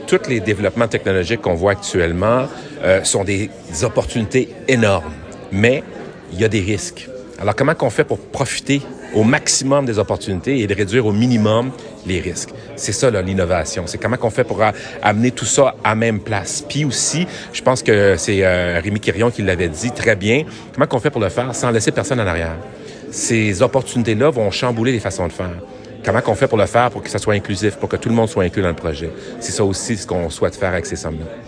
tous les développements technologiques qu'on voit actuellement sont des opportunités énormes, mais il y a des risques. Alors, comment qu'on fait pour profiter au maximum des opportunités et de réduire au minimum les risques? C'est ça, là, l'innovation. C'est comment qu'on fait pour amener tout ça à même place. Puis aussi, je pense que c'est Rémi Quirion qui l'avait dit très bien, comment qu'on fait pour le faire sans laisser personne en arrière? Ces opportunités-là vont chambouler les façons de faire. Comment qu'on fait pour le faire pour que ça soit inclusif, pour que tout le monde soit inclus dans le projet? C'est ça aussi ce qu'on souhaite faire avec ces sommes-là.